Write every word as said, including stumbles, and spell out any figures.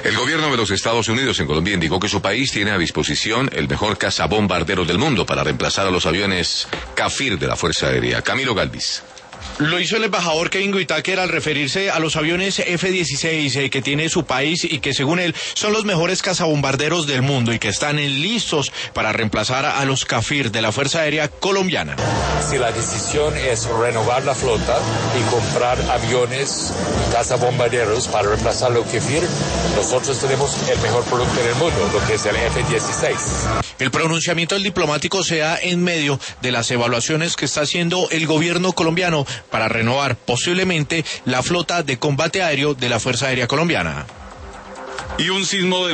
El gobierno de los Estados Unidos en Colombia indicó que su país tiene a disposición el mejor cazabombardero del mundo para reemplazar a los aviones Kafir de la Fuerza Aérea. Camilo Galvis. Lo hizo el embajador Kevin Whitaker al referirse a los aviones F dieciséis eh, que tiene su país y que según él son los mejores cazabombarderos del mundo y que están listos para reemplazar a los Kafir de la Fuerza Aérea colombiana. Si la decisión es renovar la flota y comprar aviones cazabombarderos para reemplazar los Kafir, nosotros tenemos el mejor producto en el mundo, lo que es el F dieciséis. El pronunciamiento del diplomático se da en medio de las evaluaciones que está haciendo el gobierno colombiano para renovar posiblemente la flota de combate aéreo de la Fuerza Aérea Colombiana. Y un sismo de